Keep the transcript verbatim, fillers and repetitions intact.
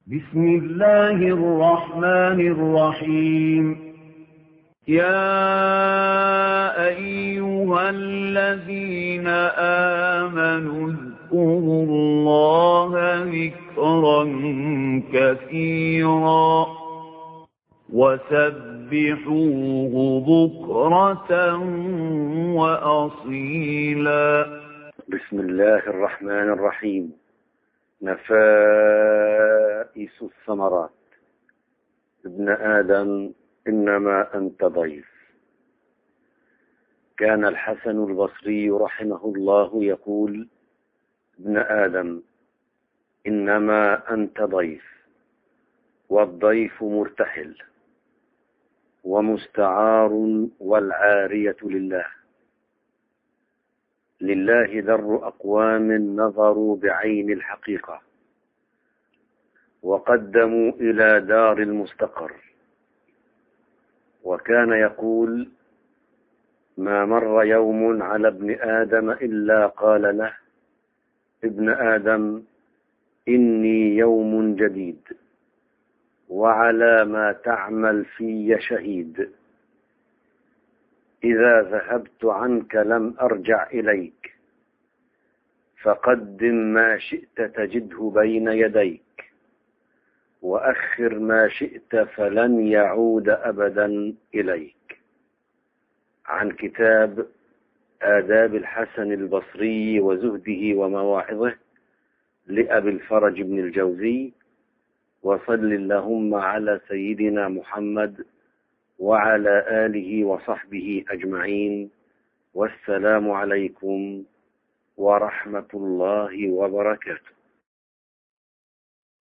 بسم الله الرحمن الرحيم. يا أيها الذين آمنوا اذكروا الله ذكرا كثيرا وسبحوه بكرة وأصيلا. بسم الله الرحمن الرحيم. نفائس الثمرات. ابن آدم إنما أنت ضيف. كان الحسن البصري رحمه الله يقول: ابن آدم إنما أنت ضيف، والضيف مرتحل ومستعار، والعارية لله. لله در أقوام نظروا بعين الحقيقة وقدموا إلى دار المستقر. وكان يقول: ما مر يوم على ابن آدم إلا قال له: ابن آدم إني يوم جديد، وعلى ما تعمل في شهيد. إذا ذهبت عنك لم أرجع إليك، فقدم ما شئت تجده بين يديك، وأخر ما شئت فلن يعود أبدا إليك. عن كتاب آداب الحسن البصري وزهده ومواعظه لأبي الفرج بن الجوزي. وصل اللهم على سيدنا محمد وعلى آله وصحبه أجمعين، والسلام عليكم ورحمة الله وبركاته.